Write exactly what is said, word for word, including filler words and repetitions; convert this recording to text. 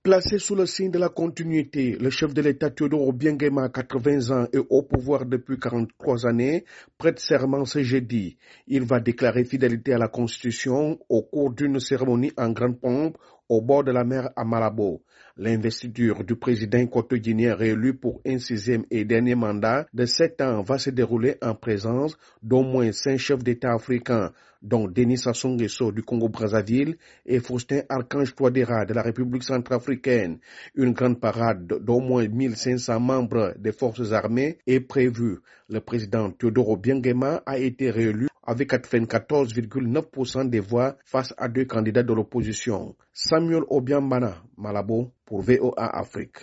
Placé sous le signe de la continuité, le chef de l'État Teodoro Obiang-Nguema, quatre-vingts ans et au pouvoir depuis quarante-trois années, prête serment ce jeudi. Il va déclarer fidélité à la Constitution au cours d'une cérémonie en grande pompe au bord de la mer à Malabo. L'investiture du président équatorien réélu pour un sixième et dernier mandat de sept ans va se dérouler en présence d'au moins cinq chefs d'État africains, dont Denis Sassou Nguesso du Congo-Brazzaville et Faustin Archange Touadéra de la République centrafricaine. Une grande parade d'au moins mille cinq cents membres des forces armées est prévue. Le président Teodoro Obiang-Nguema a été réélu avec quatre-vingt-quatorze virgule neuf pour cent des voix face à deux candidats de l'opposition. Samuel Obiambana, Malabo, pour V O A Afrique.